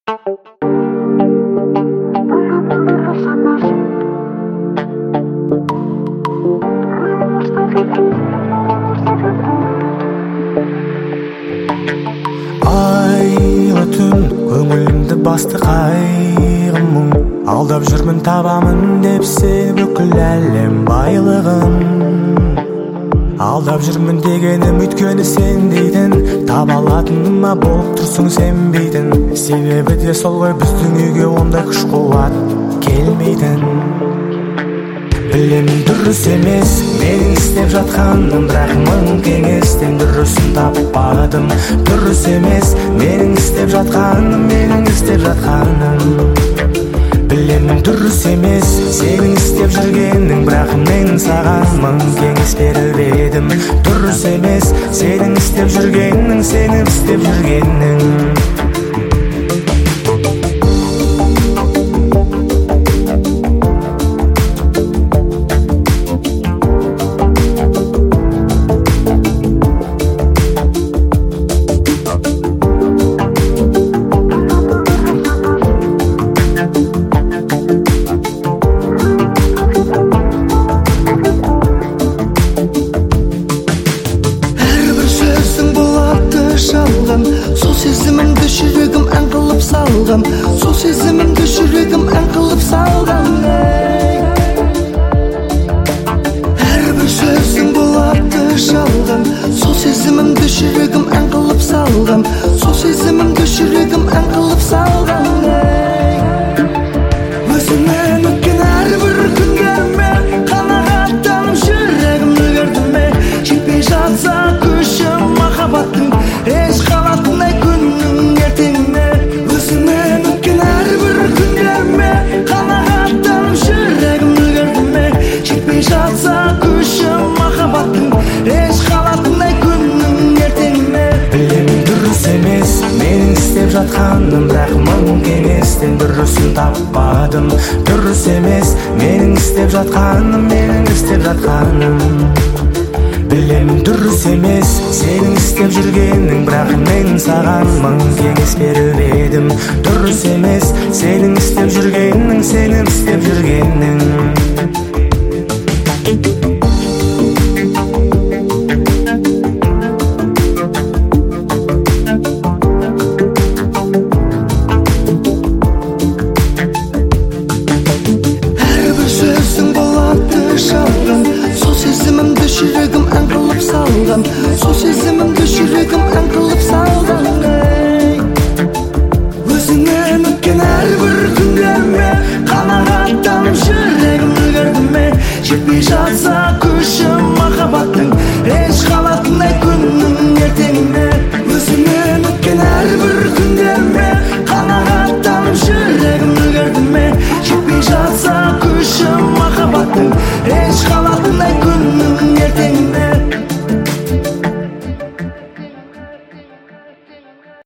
Айлы түн көңілімді басты қайғы мұң, алдап жүрмін табамын деп сен бүкіл әлем байлығын. Алдап жүрмін дегенім өйткені сен дейтін, таба алатыныма болып тұрсың сенбейтін. Себебі де сол ғой біздің үйге ондай күш қуат келмейтін. Білемін дұрыс емес менің істеп жатқаным, бірақ мың кеңестен дұрысын таппадым. Дұрыс емес менің істеп жатқаным, менің істеп жатқаным. Білемін дұрыс емес сенің істеп жүргенің, бірақ мен саған мың кеңес беріп едім. Дұрыс емес сенің істеп жүргенің, сенің істеп жүргенің. Сол сезімімді жүрегім ән қылып салғам, сол сезімімді жүрегім ән қылып салғам. Әрбір сөзің болады жалған, сол сезімімді жүрегім ән қылып салғам, сол сезімімді жүрегім ән қылып салғам. Өзіңнен өткен әрбір күндеріме қанағаттанып жүрегімді көрдіме, жетпей жатса күшім махаббаттың еш қалатындай күннің ертеңіне. Өзіңнен өткен әрбір күндеріме қанағаттанып жүрегімді көрдіме, жетпей жатса күшім махаббаттың еш қалатындай күннің ертеңіне. Білемін дұрыс емес менің істеп жатқаным, бірақ мың кеңестен дұрысын таппадым. Дұрыс емес менің істеп жатқаным, менің істеп жатқаным. Білемін дұрыс емес сенің істеп жүргенің, бірақ мен саған мың кеңес беріп едім. Дұрыс емес сенің істеп жүргенің, сенің істеп жүргенің. Әрбір сөзің болады жалған, сол сезімімді жүрегім ән қылып салғам, сол сезімімді жүрегім ән қылып салғам. Өзіңнен өткен әрбір күндеріме қанағаттанып жүрегімді көрдіме, жетпей жатса күшім